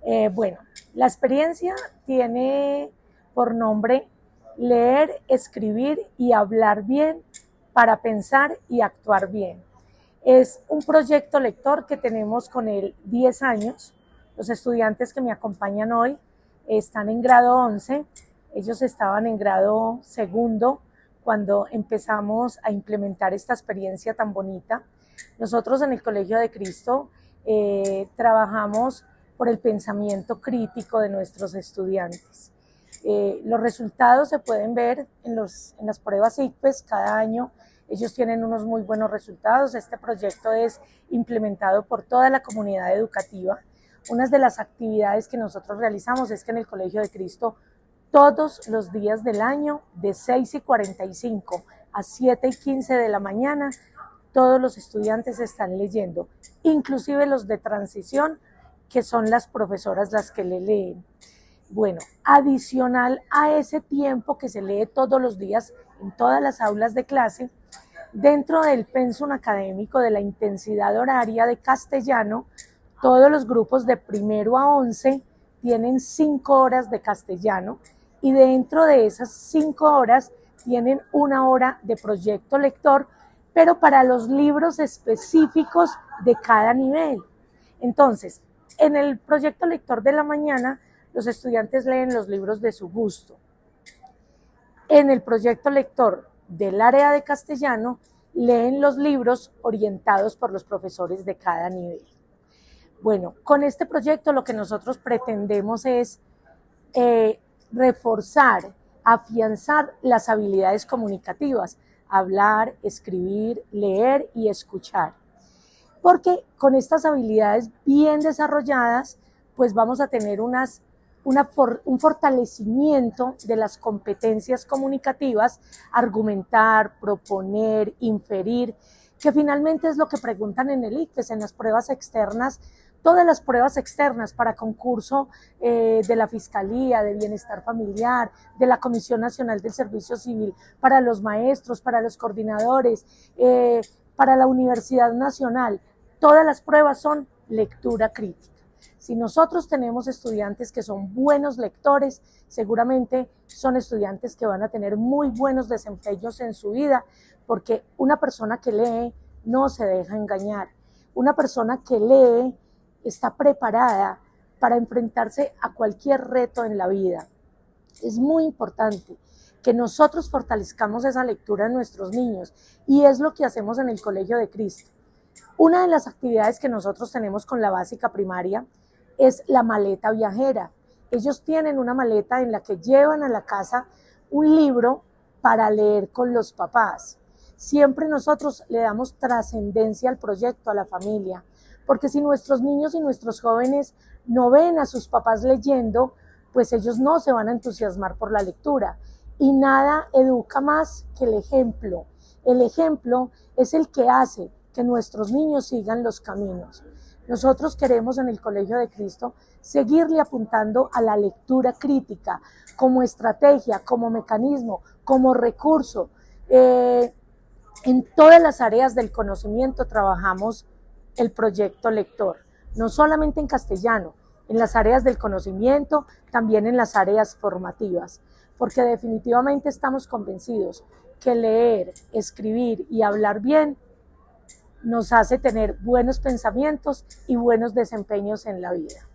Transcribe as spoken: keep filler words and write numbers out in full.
Eh, bueno, la experiencia tiene por nombre leer, escribir y hablar bien para pensar y actuar bien. Es un proyecto lector que tenemos con él diez años. Los estudiantes que me acompañan hoy están en grado once, ellos estaban en grado segundo cuando empezamos a implementar esta experiencia tan bonita. Nosotros en el Colegio de Cristo eh, trabajamos por el pensamiento crítico de nuestros estudiantes. Eh, los resultados se pueden ver en, los, en las pruebas I C F E S cada año. Ellos tienen unos muy buenos resultados. Este proyecto es implementado por toda la comunidad educativa. Una de las actividades que nosotros realizamos es que en el Colegio de Cristo todos los días del año, de seis y cuarenta y cinco a siete y quince de la mañana, todos los estudiantes están leyendo, inclusive los de transición, que son las profesoras las que le leen. Bueno, adicional a ese tiempo que se lee todos los días en todas las aulas de clase, dentro del pensum académico de la intensidad horaria de castellano, todos los grupos de primero a once tienen cinco horas de castellano y dentro de esas cinco horas tienen una hora de proyecto lector, pero para los libros específicos de cada nivel. Entonces, en el proyecto lector de la mañana, los estudiantes leen los libros de su gusto. En el proyecto lector del área de castellano, leen los libros orientados por los profesores de cada nivel. Bueno, con este proyecto lo que nosotros pretendemos es eh, reforzar, afianzar las habilidades comunicativas, hablar, escribir, leer y escuchar. Porque con estas habilidades bien desarrolladas, pues vamos a tener unas, una for, un fortalecimiento de las competencias comunicativas, argumentar, proponer, inferir, que finalmente es lo que preguntan en el I C F E S, en las pruebas externas. Todas las pruebas externas para concurso eh, de la Fiscalía, de Bienestar Familiar, de la Comisión Nacional del Servicio Civil, para los maestros, para los coordinadores, eh, para la Universidad Nacional, todas las pruebas son lectura crítica. Si nosotros tenemos estudiantes que son buenos lectores, seguramente son estudiantes que van a tener muy buenos desempeños en su vida, porque una persona que lee no se deja engañar. Una persona que lee está preparada para enfrentarse a cualquier reto en la vida. Es muy importante que nosotros fortalezcamos esa lectura en nuestros niños y es lo que hacemos en el Colegio de Cristo. Una de las actividades que nosotros tenemos con la básica primaria es la maleta viajera. Ellos tienen una maleta en la que llevan a la casa un libro para leer con los papás. Siempre nosotros le damos trascendencia al proyecto, a la familia, porque si nuestros niños y nuestros jóvenes no ven a sus papás leyendo, pues ellos no se van a entusiasmar por la lectura. Y nada educa más que el ejemplo. El ejemplo es el que hace que nuestros niños sigan los caminos. Nosotros queremos en el Colegio de Cristo seguirle apuntando a la lectura crítica como estrategia, como mecanismo, como recurso. Eh, en todas las áreas del conocimiento trabajamos el proyecto lector, no solamente en castellano, en las áreas del conocimiento, también en las áreas formativas, porque definitivamente estamos convencidos que leer, escribir y hablar bien nos hace tener buenos pensamientos y buenos desempeños en la vida.